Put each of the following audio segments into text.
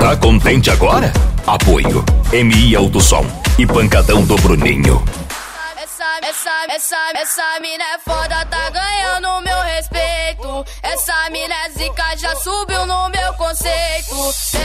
Tá contente agora? Apoio MI Autosom e Pancadão do Bruninho. Essa mina é foda, tá ganhando meu respeito. Essa mina é zica, já subiu no meu conceito.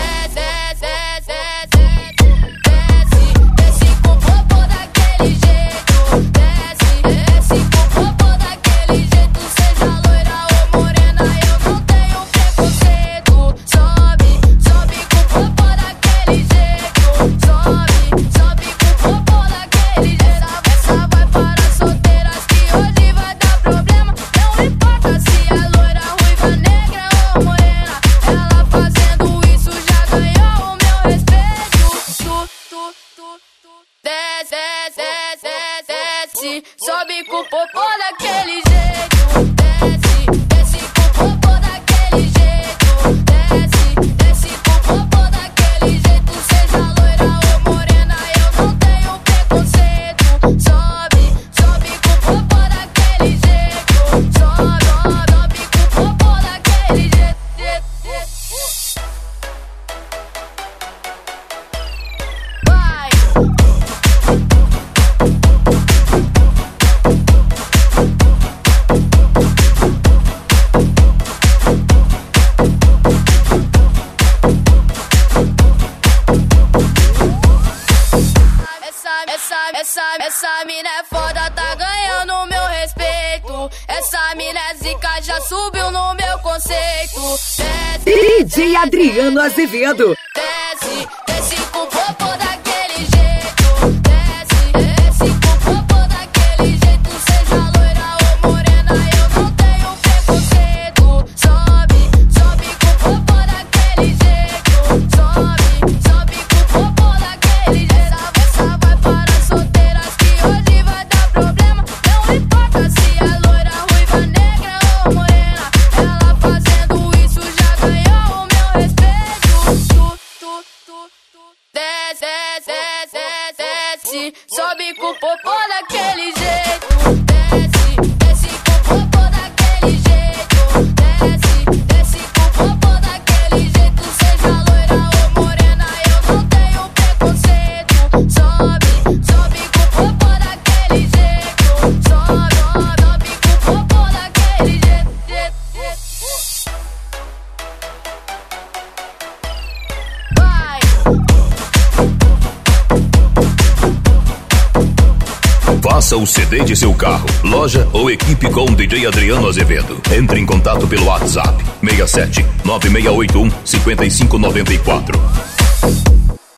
Desce com popô daquele jeito. Desce com popô daquele jeito. Seja loira ou morena, eu não tenho preconceito. Sobe com popô daquele jeito. Sobe com popô daquele jeito. Essa vai para solteiras que hoje vai dar problema. Não importa se é loira, ruiva, negra ou morena. Ela fazendo isso já ganhou o meu respeito. Desce, sobe com o popô daquele jeito. Desce com o popô daquele jeito. Desce com o popô daquele jeito. Seja loira ou morena, eu não tenho preconceito. Sobe com o popô daquele jeito. Sobe com o popô daquele jeito. Vai! Essa mina é foda, tá ganhando meu respeito. Essa mina é zica, já subiu no meu conceito. DJ Adriano Azevedo. Desce com o popô daquele jeito. Desce com o popô daquele jeito. Seja loira ou morena, eu não tenho preconceito. Sobe com o popô daquele jeito. Sobe com o popô daquele jeito. Essa vai para solteiras que hoje vai dar problema. Não importa se é loira, ruiva, negra ou morena. Ela fazendo isso já ganhou o meu respeito. Desce, sobe com o popô daquele jeito. Desce com o popô daquele jeito. Desce com o popô daquele jeito. Seja loira ou morena, eu não tenho preconceito. Sobe com o popô daquele jeito. Sobe com o popô daquele jeito. Vai! Faça o CD de seu carro, loja ou equipe com o DJ Adriano Azevedo. Entre em contato pelo WhatsApp 67 9681 5594.